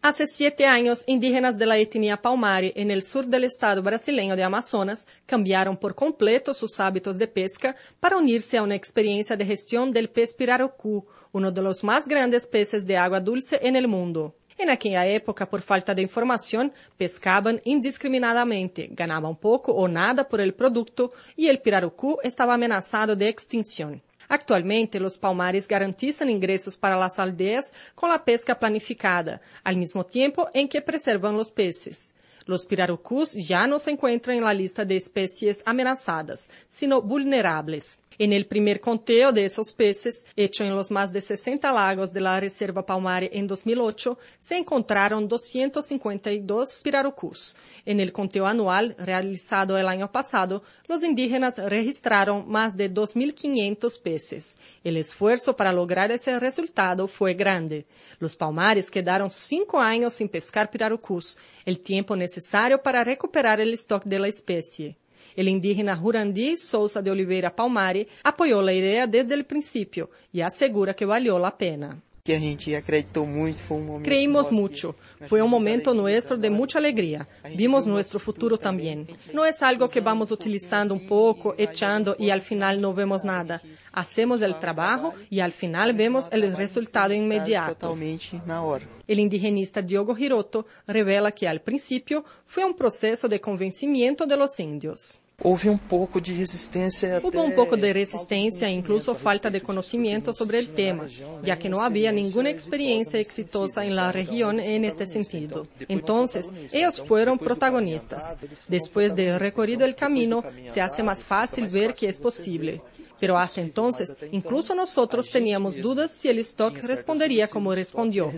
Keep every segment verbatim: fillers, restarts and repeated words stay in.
Hace siete años, indígenas de la etnia Palmari en el sur del estado brasileño de Amazonas cambiaron por completo sus hábitos de pesca para unirse a una experiencia de gestión del pez pirarucú, uno de los más grandes peces de agua dulce en el mundo. En aquella época, por falta de información, pescaban indiscriminadamente, ganaban poco o nada por el producto y el pirarucú estaba amenazado de extinción. Actualmente, los palmares garantizan ingresos para las aldeas con la pesca planificada, al mismo tiempo en que preservan los peces. Los pirarucús ya no se encuentran en la lista de especies amenazadas, sino vulnerables. En el primer conteo de esos peces, hecho en los más de sesenta lagos de la Reserva Palmari en dos mil ocho, se encontraron doscientos cincuenta y dos pirarucús. En el conteo anual realizado el año pasado, los indígenas registraron más de dos mil quinientos peces. El esfuerzo para lograr ese resultado fue grande. Los palmares quedaron cinco años sin pescar pirarucús, el tiempo necesario para recuperar el stock de la especie. El indígena Jurandi Souza de Oliveira Palmari apoyó la idea desde el principio y asegura que valió la pena. Que a gente acreditou muito, foi um momento. Creímos mucho. Fue un momento nuestro de mucha alegría. Vimos nuestro futuro también. No es algo que vamos utilizando un poco, echando y al final no vemos nada. Hacemos el trabajo y al final vemos el resultado inmediato. El indigenista Diogo Hiroto revela que al principio fue un proceso de convencimiento de los indios. Houve um pouco de resistência. Hubo un poco de resistencia e incluso falta de conocimiento sobre el tema, ya que no había ninguna experiencia exitosa en la región en este sentido. Entonces, ellos fueron protagonistas. Después de recorrido el camino, se hace más fácil ver que es posible. Pero hasta entonces, incluso nosotros teníamos dudas si el stock respondería como respondió.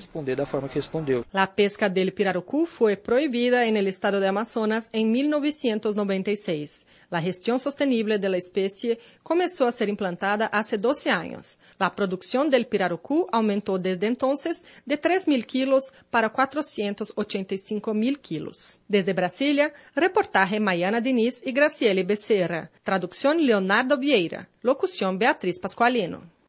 La pesca del pirarucú fue prohibida en el estado de Amazonas en mil novecientos noventa y seis. La gestión sostenible de la especie comenzó a ser implantada hace doce años. La producción del pirarucú aumentó desde entonces de tres mil kilos para cuatrocientos ochenta y cinco mil kilos. Desde Brasilia, reportaje Mayana Diniz y Graciele Becerra. Traducción Leonardo Vieira. Locución Beatriz Pascualino.